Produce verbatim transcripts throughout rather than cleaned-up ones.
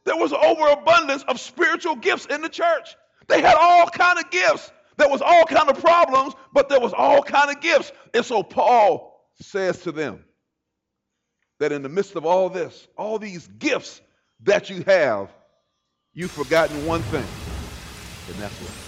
There was an overabundance of spiritual gifts in the church. They had all kind of gifts. There was all kind of problems, but there was all kind of gifts. And so Paul says to them that in the midst of all this, all these gifts that you have, you've forgotten one thing, and that's what.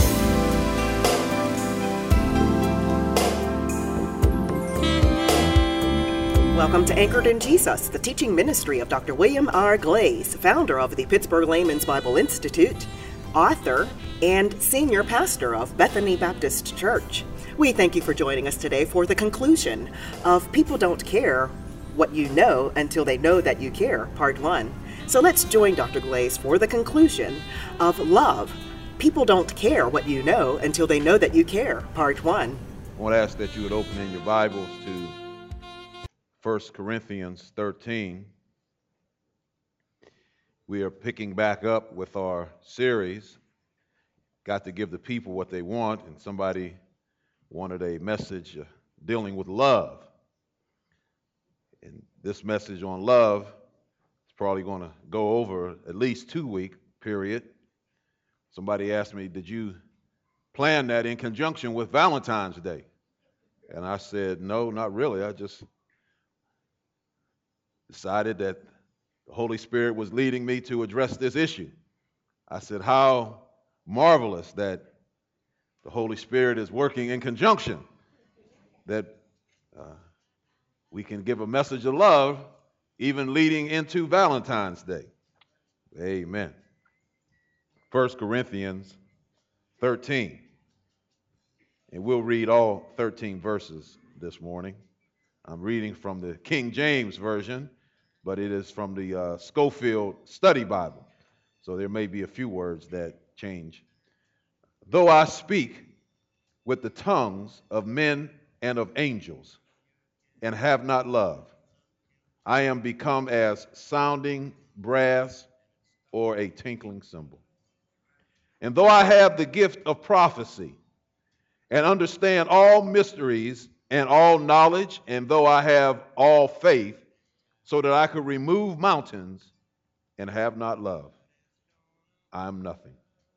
Welcome to Anchored in Jesus, the teaching ministry of Doctor William R. Glaze, founder of the Pittsburgh Layman's Bible Institute, author, and senior pastor of Bethany Baptist Church. We thank you for joining us today for the conclusion of People Don't Care What You Know Until They Know That You Care, Part one. So let's join Doctor Glaze for the conclusion of Love. People Don't Care What You Know Until They Know That You Care, Part one. I want to ask that you would open in your Bibles to First Corinthians thirteen. We are picking back up with our series, Got to Give the People What They Want, and somebody wanted a message uh, dealing with love. And this message on love is probably going to go over at least two-week period. Somebody asked me, did you plan that in conjunction with Valentine's Day? And I said, no, not really. I just decided that the Holy Spirit was leading me to address this issue. I said, how marvelous that the Holy Spirit is working in conjunction, that uh, we can give a message of love even leading into Valentine's Day. Amen. First Corinthians thirteen. And we'll read all thirteen verses this morning. I'm reading from the King James Version, but it is from the uh, Scofield Study Bible. So there may be a few words that change. Though I speak with the tongues of men and of angels, and have not love, I am become as sounding brass or a tinkling cymbal. And though I have the gift of prophecy, and understand all mysteries and all knowledge, and though I have all faith, so that I could remove mountains and have not love, I am nothing.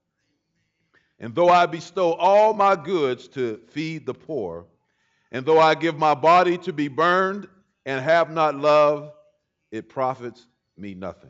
And though I bestow all my goods to feed the poor, and though I give my body to be burned and have not love, it profits me nothing.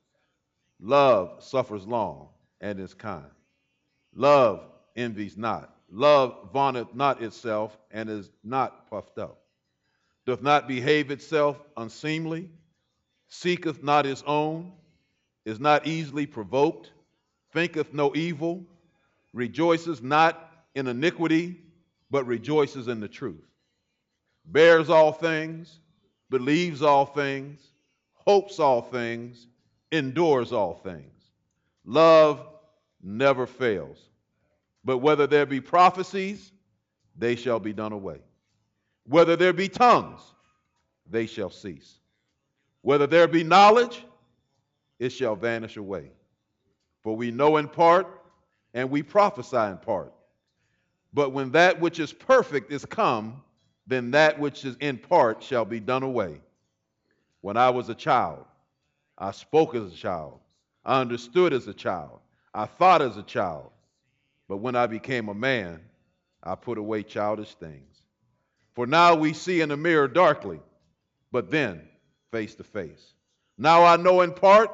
Love suffers long and is kind. Love envies not. Love vaunteth not itself and is not puffed up. Doth not behave itself unseemly, seeketh not his own, is not easily provoked, thinketh no evil, rejoices not in iniquity, but rejoices in the truth, bears all things, believes all things, hopes all things, endures all things. Love never fails. But whether there be prophecies, they shall be done away. Whether there be tongues, they shall cease. Whether there be knowledge, it shall vanish away. For we know in part, and we prophesy in part. But when that which is perfect is come, then that which is in part shall be done away. When I was a child, I spoke as a child. I understood as a child. I thought as a child. But when I became a man, I put away childish things. For now we see in a mirror darkly, but then face to face. Now I know in part,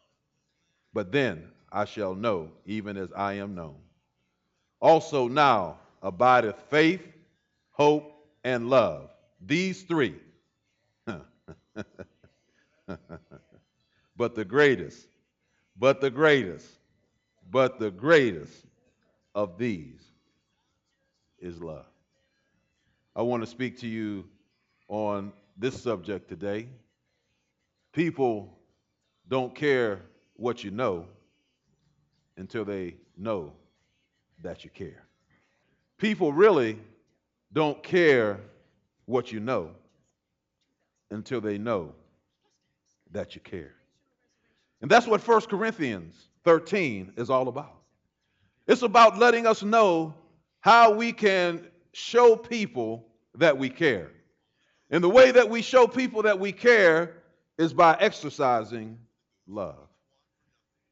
but then I shall know, even as I am known. Also now abideth faith, hope, and love. These three. But the greatest, but the greatest, but the greatest of these is love. I want to speak to you on this subject today. People don't care what you know until they know that you care. People really don't care what you know until they know that you care. And that's what First Corinthians thirteen is all about. It's about letting us know how we can show people that we care. And the way that we show people that we care is by exercising love.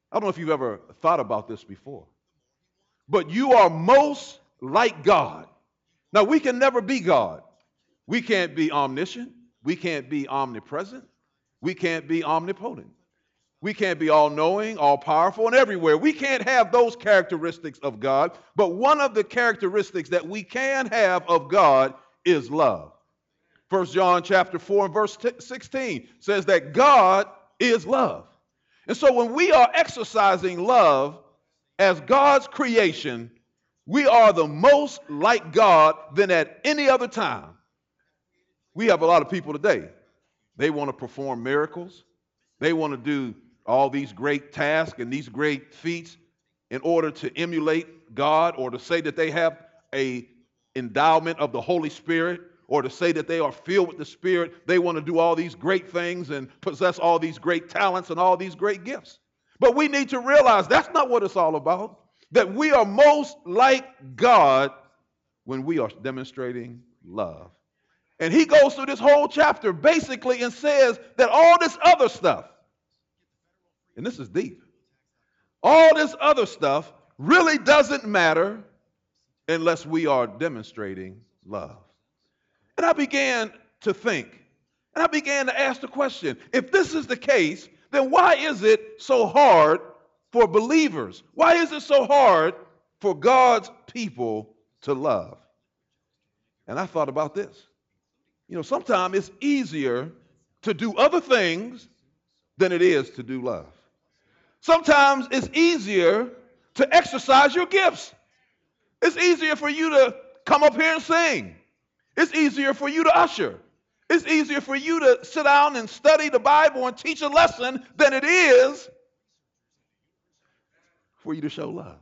I don't know if you've ever thought about this before, but you are most like God. Now, we can never be God. We can't be omniscient. We can't be omnipresent. We can't be omnipotent. We can't be all-knowing, all-powerful, and everywhere. We can't have those characteristics of God, but one of the characteristics that we can have of God is love. First John chapter four and verse sixteen says that God is love. And so when we are exercising love as God's creation, we are the most like God than at any other time. We have a lot of people today. They want to perform miracles. They want to do all these great tasks and these great feats in order to emulate God, or to say that they have a endowment of the Holy Spirit, or to say that they are filled with the Spirit. They want to do all these great things and possess all these great talents and all these great gifts. But we need to realize that's not what it's all about. That we are most like God when we are demonstrating love. And he goes through this whole chapter basically and says that all this other stuff, and this is deep, all this other stuff really doesn't matter unless we are demonstrating love. And I began to think, and I began to ask the question, if this is the case, then why is it so hard for believers? Why is it so hard for God's people to love? And I thought about this. You know, sometimes it's easier to do other things than it is to do love. Sometimes it's easier to exercise your gifts. It's easier for you to come up here and sing. It's easier for you to usher. It's easier for you to sit down and study the Bible and teach a lesson than it is for you to show love.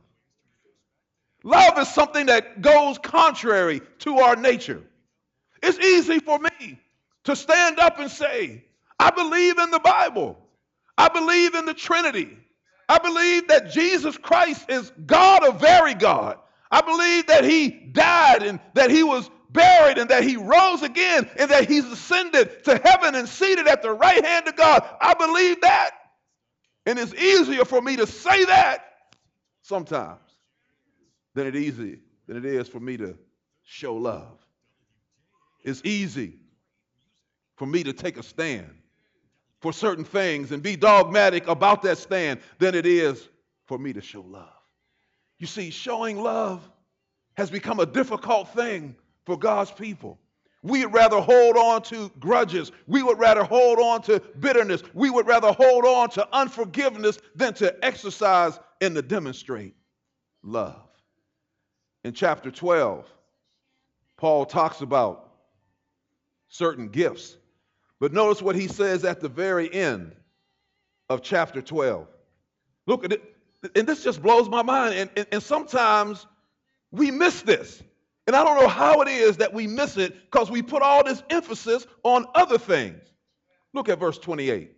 Love is something that goes contrary to our nature. It's easy for me to stand up and say, I believe in the Bible. I believe in the Trinity. I believe that Jesus Christ is God, a very God. I believe that he died and that he was buried and that he rose again and that he's ascended to heaven and seated at the right hand of God. I believe that. And it's easier for me to say that sometimes than it easy than it is for me to show love. It's easy for me to take a stand for certain things and be dogmatic about that stand than it is for me to show love. You see, showing love has become a difficult thing for God's people. We would rather hold on to grudges. We would rather hold on to bitterness. We would rather hold on to unforgiveness than to exercise and to demonstrate love. In chapter twelve, Paul talks about certain gifts. But notice what he says at the very end of chapter twelve. Look at it, and this just blows my mind. And, and, and sometimes we miss this. And I don't know how it is that we miss it because we put all this emphasis on other things. Look at verse twenty-eight.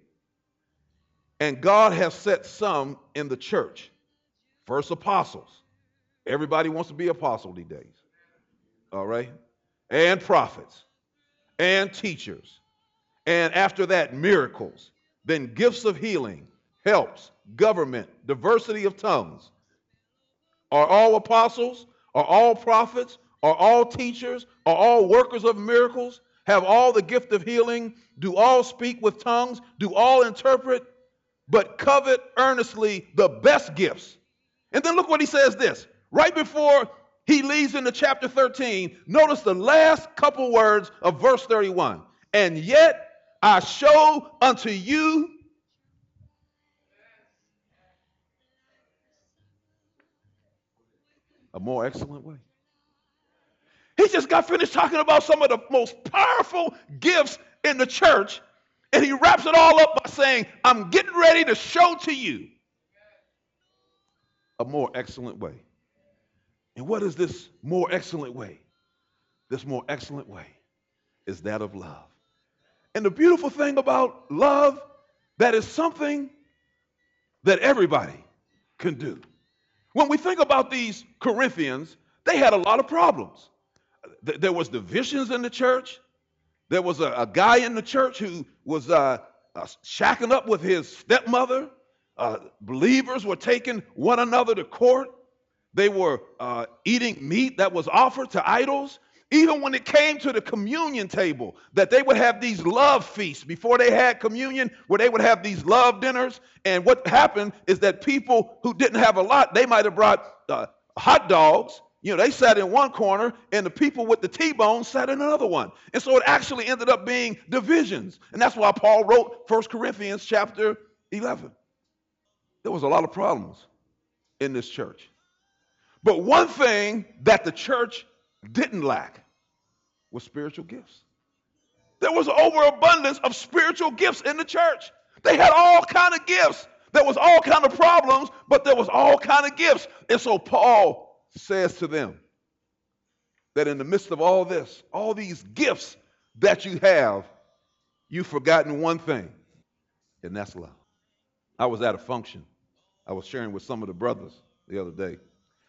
And God has set some in the church, first apostles. Everybody wants to be apostle these days. All right? And prophets. And teachers. And after that, miracles. Then gifts of healing, helps, government, diversity of tongues. Are all apostles? Are all prophets? Are all teachers? Are all workers of miracles? Have all the gift of healing? Do all speak with tongues? Do all interpret? But covet earnestly the best gifts. And then look what he says this. Right before he leads into chapter thirteen, notice the last couple words of verse thirty-one. And yet I show unto you a more excellent way. He just got finished talking about some of the most powerful gifts in the church, and he wraps it all up by saying, I'm getting ready to show to you a more excellent way. And what is this more excellent way? This more excellent way is that of love. And the beautiful thing about love, that is something that everybody can do. When we think about these Corinthians, they had a lot of problems. There was divisions in the church. There was a, a guy in the church who was uh, uh, shacking up with his stepmother. uh, believers were taking one another to court. They were uh, eating meat that was offered to idols. Even when it came to the communion table, that they would have these love feasts before they had communion, where they would have these love dinners. And what happened is that people who didn't have a lot, they might have brought uh, hot dogs. You know, they sat in one corner, and the people with the T-bone sat in another one. And so it actually ended up being divisions. And that's why Paul wrote First Corinthians chapter eleven. There was a lot of problems in this church. But one thing that the church didn't lack was spiritual gifts. There was overabundance of spiritual gifts in the church. They had all kind of gifts. There was all kind of problems, but there was all kind of gifts. And so Paul says to them that in the midst of all this, all these gifts that you have, you've forgotten one thing, and that's love. I was at a function. I was sharing with some of the brothers the other day.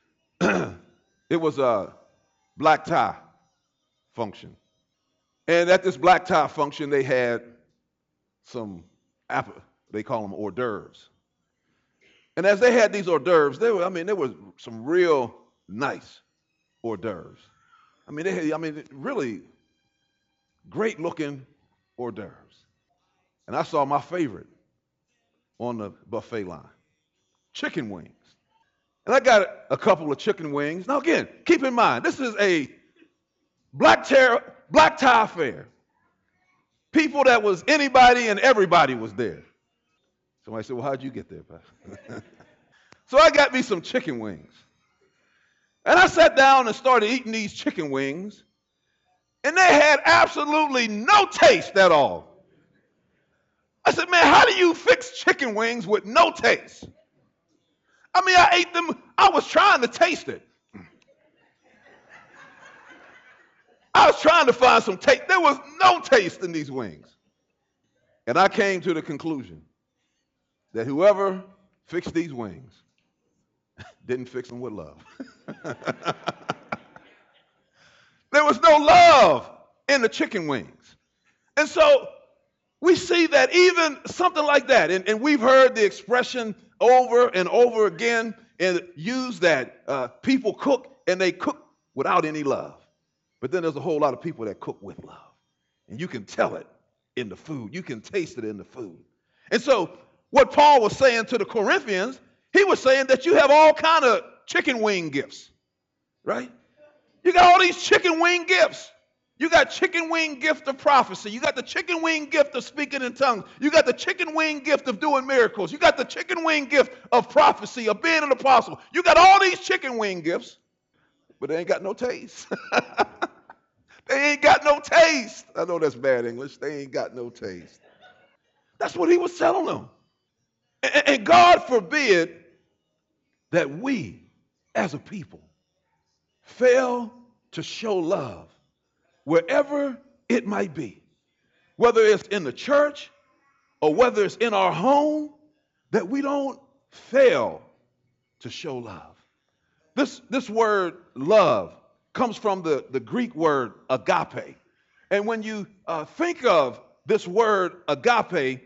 It was a black tie function. And at this black tie function, they had some, they call them hors d'oeuvres. And as they had these hors d'oeuvres, they were, I mean, there was some real nice hors d'oeuvres. I mean, they had, I mean, really great looking hors d'oeuvres. And I saw my favorite on the buffet line, chicken wings. And I got a couple of chicken wings. Now, again, keep in mind, this is a black, ter- black tie affair. People that was anybody and everybody was there. Somebody said, well, how'd you get there, Pastor? So I got me some chicken wings. And I sat down and started eating these chicken wings. And they had absolutely no taste at all. I said, man, how do you fix chicken wings with no taste? I mean, I ate them. I was trying to taste it. I was trying to find some taste. There was no taste in these wings. And I came to the conclusion that whoever fixed these wings didn't fix them with love. There was no love in the chicken wings. And so we see that even something like that, and, and we've heard the expression over and over again and use that uh, people cook and they cook without any love. But then there's a whole lot of people that cook with love. And you can tell it in the food. You can taste it in the food. And so what Paul was saying to the Corinthians, he was saying that you have all kind of chicken wing gifts, right? You got all these chicken wing gifts. You got chicken wing gift of prophecy. You got the chicken wing gift of speaking in tongues. You got the chicken wing gift of doing miracles. You got the chicken wing gift of prophecy, of being an apostle. You got all these chicken wing gifts, but they ain't got no taste. They ain't got no taste. I know that's bad English. They ain't got no taste. That's what he was telling them. And, and God forbid that we, as a people, fail to show love wherever it might be, whether it's in the church or whether it's in our home, that we don't fail to show love. This, this word love comes from the, the Greek word agape. And when you uh, think of this word agape,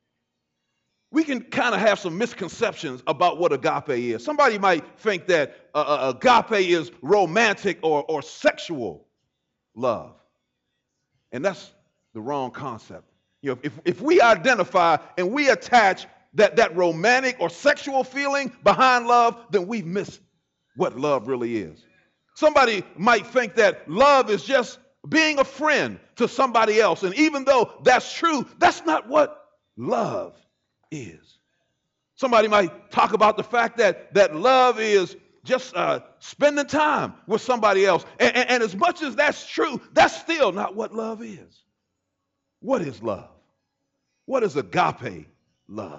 we can kind of have some misconceptions about what agape is. Somebody might think that uh, uh, agape is romantic or, or sexual love. And that's the wrong concept. You know, if, if we identify and we attach that, that romantic or sexual feeling behind love, then we've missed what love really is. Somebody might think that love is just being a friend to somebody else. And even though that's true, that's not what love is. Somebody might talk about the fact that, that love is just uh, spending time with somebody else. And, and, and as much as that's true, that's still not what love is. What is love? What is agape love?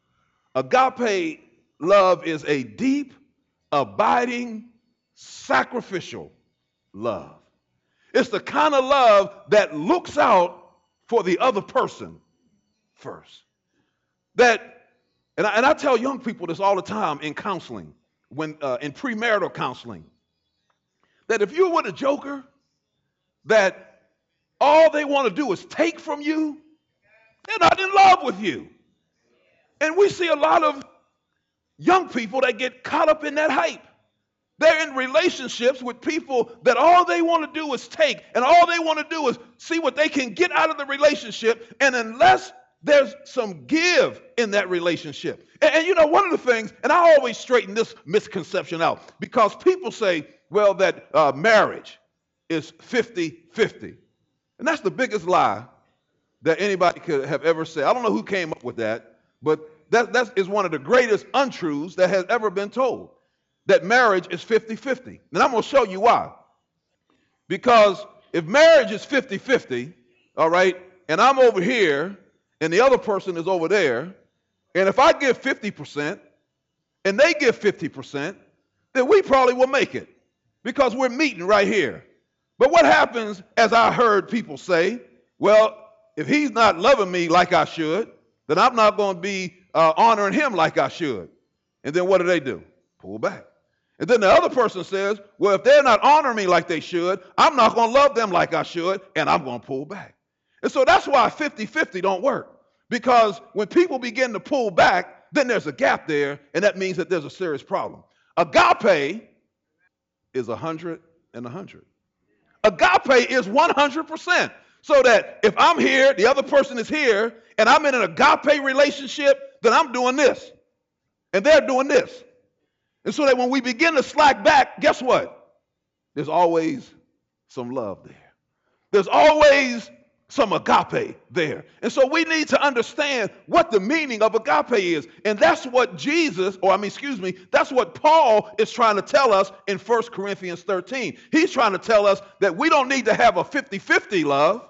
Agape love is a deep, abiding, sacrificial love. It's the kind of love that looks out for the other person first. That, and I, and I tell young people this all the time in counseling, when uh, in premarital counseling, that if you're with a joker, that all they want to do is take from you, they're not in love with you. And we see a lot of young people that get caught up in that hype. They're in relationships with people that all they want to do is take, and all they want to do is see what they can get out of the relationship. And unless there's some give in that relationship. And, and you know, one of the things, and I always straighten this misconception out, because people say, well, that uh, marriage is fifty-fifty. And that's the biggest lie that anybody could have ever said. I don't know who came up with that, but that, that is one of the greatest untruths that has ever been told, that marriage is fifty-fifty. And I'm going to show you why. Because if marriage is fifty-fifty, all right, and I'm over here, and the other person is over there, and if I give fifty percent, and they give fifty percent, then we probably will make it, because we're meeting right here. But what happens, as I heard people say, well, if he's not loving me like I should, then I'm not going to be uh, honoring him like I should. And then what do they do? Pull back. And then the other person says, well, if they're not honoring me like they should, I'm not going to love them like I should, and I'm going to pull back. And so that's why fifty-fifty don't work. Because when people begin to pull back, then there's a gap there, and that means that there's a serious problem. Agape is one hundred and one hundred. Agape is one hundred percent. So that if I'm here, the other person is here, and I'm in an agape relationship, then I'm doing this, and they're doing this. And so that when we begin to slack back, guess what? There's always some love there. There's always some agape there. And so we need to understand what the meaning of agape is. And that's what Jesus, or I mean, excuse me, that's what Paul is trying to tell us in First Corinthians thirteen. He's trying to tell us that we don't need to have a fifty-fifty love,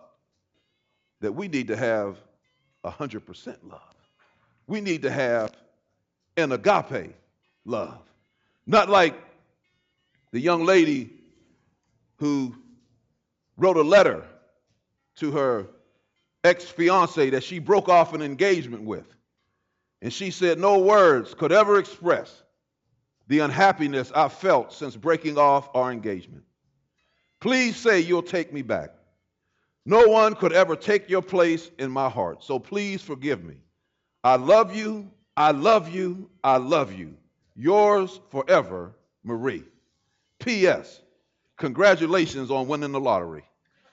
that we need to have one hundred percent love. We need to have an agape love. Not like the young lady who wrote a letter to her ex-fiance that she broke off an engagement with. And she said, no words could ever express the unhappiness I felt since breaking off our engagement. Please say you'll take me back. No one could ever take your place in my heart, so please forgive me. I love you, I love you, I love you. Yours forever, Marie. P S. Congratulations on winning the lottery.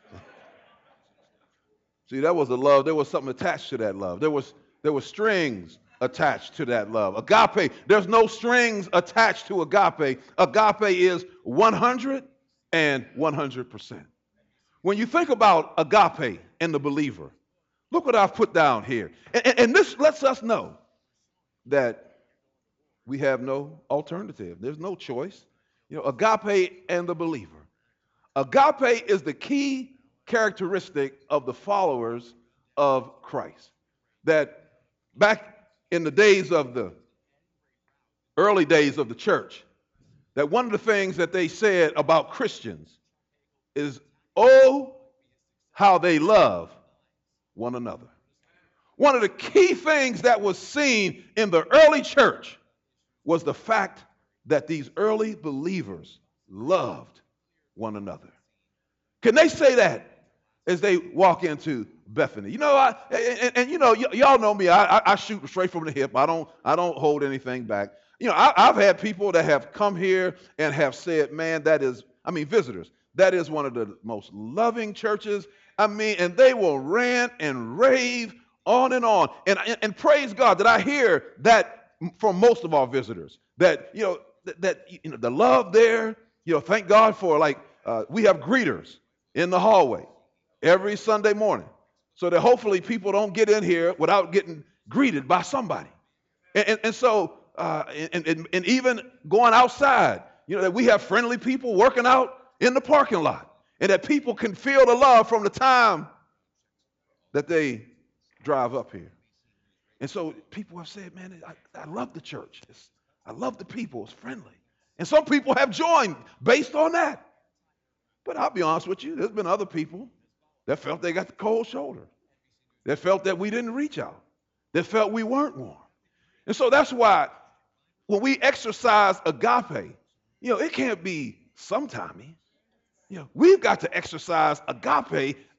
See, that was a love. There was something attached to that love. There was, there was strings attached to that love. Agape, there's no strings attached to agape. Agape is one hundred and one hundred percent. When you think about agape and the believer, look what I've put down here. And, and, and this lets us know that we have no alternative. There's no choice. You know, agape and the believer. Agape is the key characteristic of the followers of Christ. That back in the days of the early days of the church, that one of the things that they said about Christians is, oh, how they love one another. One of the key things that was seen in the early church was the fact that these early believers loved one another. Can they say that as they walk into Bethany? You know, I, and, and you know, y- y'all know me. I, I, I shoot straight from the hip. I don't, I don't hold anything back. You know, I, I've had people that have come here and have said, "Man, that is," I mean, visitors. That is one of the most loving churches. I mean, and they will rant and rave on and on. And and, and praise God that I hear that from most of our visitors. That you know, that, that you know, the love there. You know, thank God for like uh, we have greeters in the hallway every Sunday morning, so that hopefully people don't get in here without getting greeted by somebody. And, and, and so, uh, and, and, and even going outside, you know, that we have friendly people working out in the parking lot, and that people can feel the love from the time that they drive up here. And so people have said, man, I, I love the church. It's, I love the people. It's friendly. And some people have joined based on that. But I'll be honest with you, there's been other people that felt they got the cold shoulder, that felt that we didn't reach out, that felt we weren't warm. And so that's why when we exercise agape, you know, it can't be sometimey. You know, we've got to exercise agape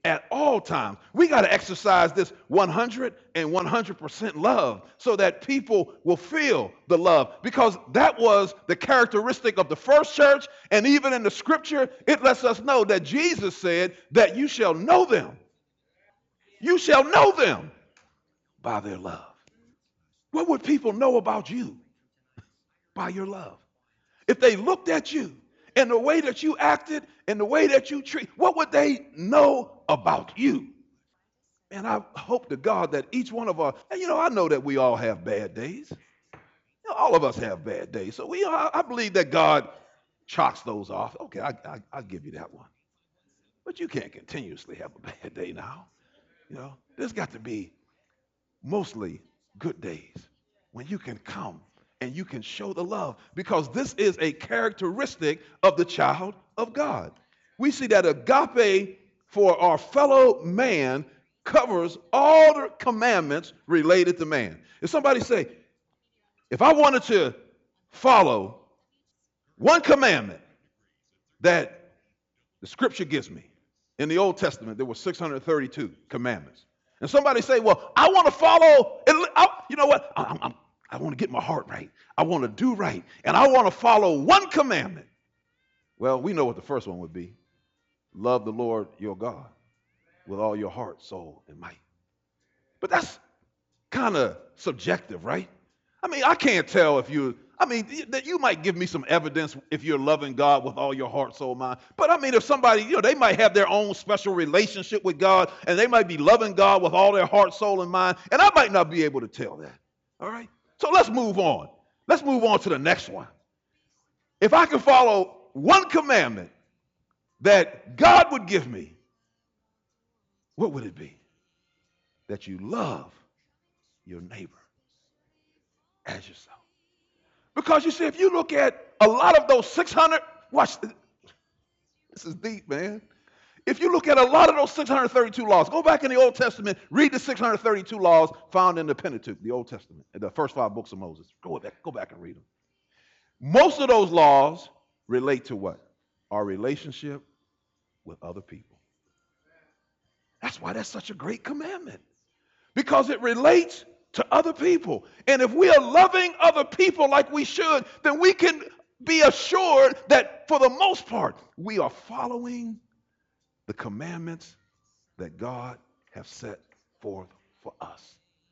at all times. We got to exercise this one hundred and one hundred percent love so that people will feel the love, because that was the characteristic of the first church. And even in the scripture, it lets us know that Jesus said that you shall know them. You shall know them by their love. What would people know about you? By your love. If they looked at you and the way that you acted and the way that you treat, what would they know about you? And I hope to God that each one of us, and you know, I know that we all have bad days. You know, all of us have bad days. So we, I, I believe that God chalks those off. Okay, I, I, I'll give you that one. But you can't continuously have a bad day now. You know, there's got to be mostly good days when you can come and you can show the love, because this is a characteristic of the child of God. We see that agape for our fellow man covers all the commandments related to man. If somebody say, if I wanted to follow one commandment that the scripture gives me, in the Old Testament, there were six hundred thirty-two commandments. And somebody say, well, I want to follow, you know what? I'm, I'm, I want to get my heart right. I want to do right. And I want to follow one commandment. Well, we know what the first one would be. Love the Lord your God with all your heart, soul, and might. But that's kind of subjective, right? I mean, I can't tell if you, I mean, that you might give me some evidence if you're loving God with all your heart, soul, mind. But I mean, if somebody, you know, they might have their own special relationship with God, and they might be loving God with all their heart, soul, and mind, and I might not be able to tell that. All right? So let's move on. Let's move on to the next one. If I can follow one commandment that God would give me, what would it be? That you love your neighbor as yourself. Because you see, if you look at a lot of those six hundred, watch, this is deep, man. If you look at a lot of those six hundred thirty-two laws, go back in the Old Testament, read the six hundred thirty-two laws found in the Pentateuch, the Old Testament, the first five books of Moses. Go back, go back and read them. Most of those laws relate to what? Our relationship with other people. That's why that's such a great commandment, because it relates to other people. And if we are loving other people like we should, then we can be assured that for the most part, we are following the commandments that God has set forth for us.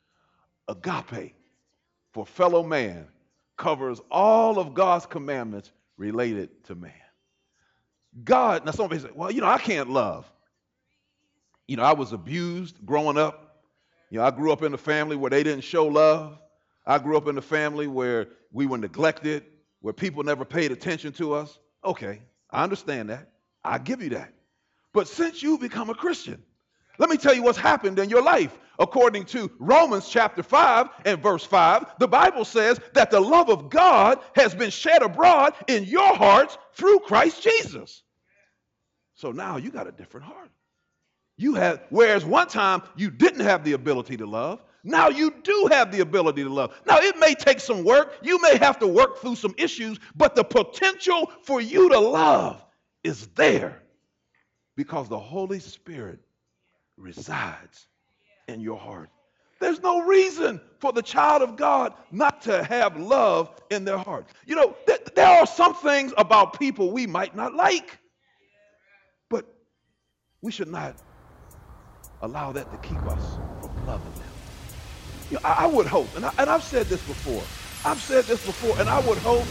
Agape for fellow man covers all of God's commandments related to man. God, now somebody say, well, you know, I can't love. You know, I was abused growing up. You know, I grew up in a family where they didn't show love. I grew up in a family where we were neglected, where people never paid attention to us. Okay, I understand that. I give you that. But since you become a Christian, let me tell you what's happened in your life. According to Romans chapter five and verse five, the Bible says that the love of God has been shed abroad in your hearts through Christ Jesus. So now you got a different heart. You have, whereas one time you didn't have the ability to love, now you do have the ability to love. Now it may take some work. You may have to work through some issues, but the potential for you to love is there because the Holy Spirit resides in your heart. There's no reason for the child of God not to have love in their heart. You know, th- there are some things about people we might not like, but we should not allow that to keep us from loving them. You know, I, I would hope, and, I, and I've said this before, I've said this before, and I would hope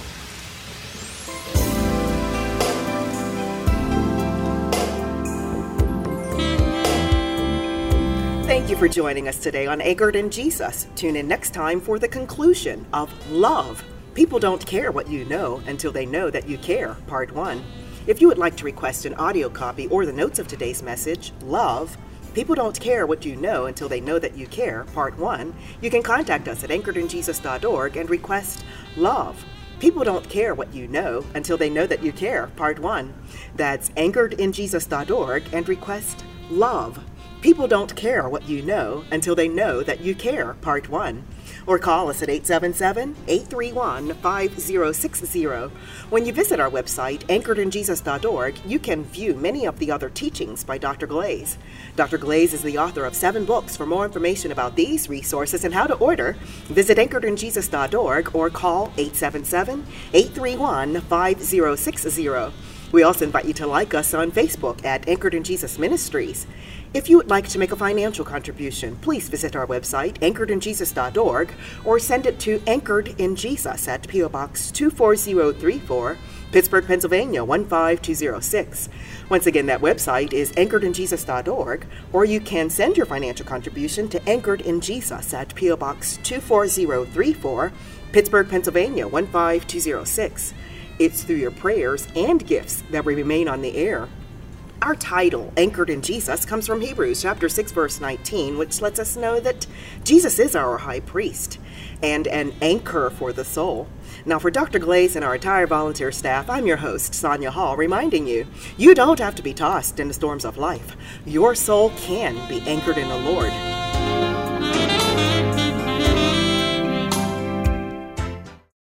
Thank you for joining us today on Anchored in Jesus. Tune in next time for the conclusion of Love. People don't care what you know until they know that you care, Part one. If you would like to request an audio copy or the notes of today's message, Love, People Don't Care What You Know Until They Know That You Care, Part one, you can contact us at anchored in jesus dot org and request Love. People Don't Care What You Know Until They Know That You Care, Part one. That's anchored in jesus dot org and request Love. People don't care what you know until they know that you care, Part one. or call us at eight seven seven, eight three one, five zero six zero. When you visit our website, anchored in jesus dot org, you can view many of the other teachings by Doctor Glaze. Doctor Glaze is the author of seven books. For more information about these resources and how to order, visit anchored in jesus dot org or call eight seven seven, eight three one, five zero six zero. We also invite you to like us on Facebook at Anchored in Jesus Ministries. If you would like to make a financial contribution, please visit our website, anchored in jesus dot org, or send it to Anchored in Jesus at P O Box two four zero three four, Pittsburgh, Pennsylvania one five two zero six. Once again, that website is anchored in jesus dot org, or you can send your financial contribution to Anchored in Jesus at P O Box two four zero three four, Pittsburgh, Pennsylvania one five two zero six. It's through your prayers and gifts that we remain on the air. Our title, Anchored in Jesus, comes from Hebrews chapter six, verse nineteen, which lets us know that Jesus is our high priest and an anchor for the soul. Now, for Doctor Glaze and our entire volunteer staff, I'm your host, Sonia Hall, reminding you, you don't have to be tossed in the storms of life. Your soul can be anchored in the Lord.